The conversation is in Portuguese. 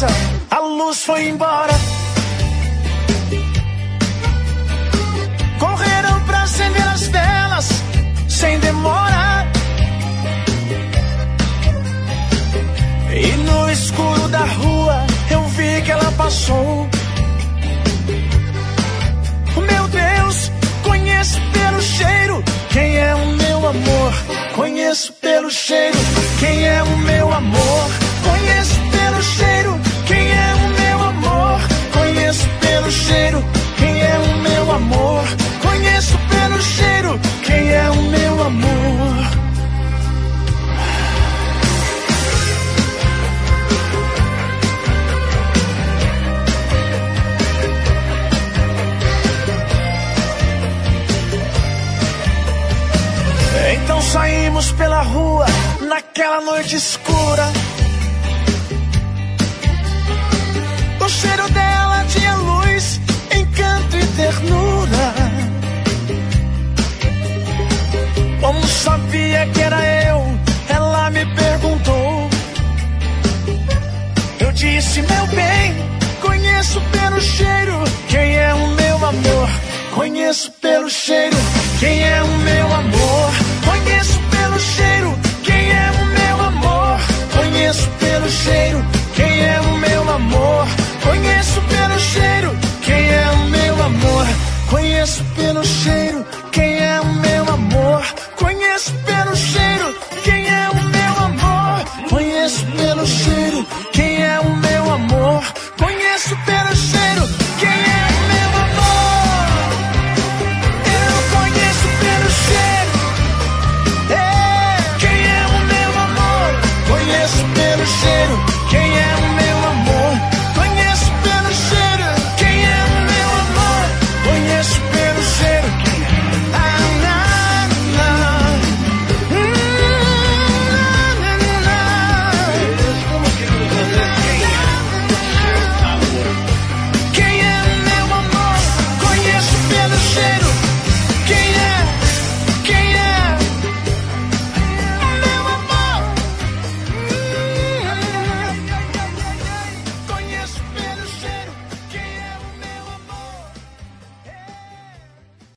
casa, a luz foi embora. Correram pra acender as velas, sem demora. E no escuro da rua, eu vi que ela passou. Meu Deus, conheço pelo cheiro quem é o meu amor. Conheço pelo cheiro quem é o meu amor. Conheço pelo cheiro quem é o meu amor. Conheço pelo cheiro quem é o meu amor. Conheço pelo cheiro quem é o meu amor. Então saímos pela rua naquela noite escura. O cheiro dela tinha luz, encanto e ternura. Como sabia que era eu, ela me perguntou. Eu disse, meu bem, conheço pelo cheiro quem é o meu amor. Conheço pelo cheiro quem é o meu amor. Conheço pelo cheiro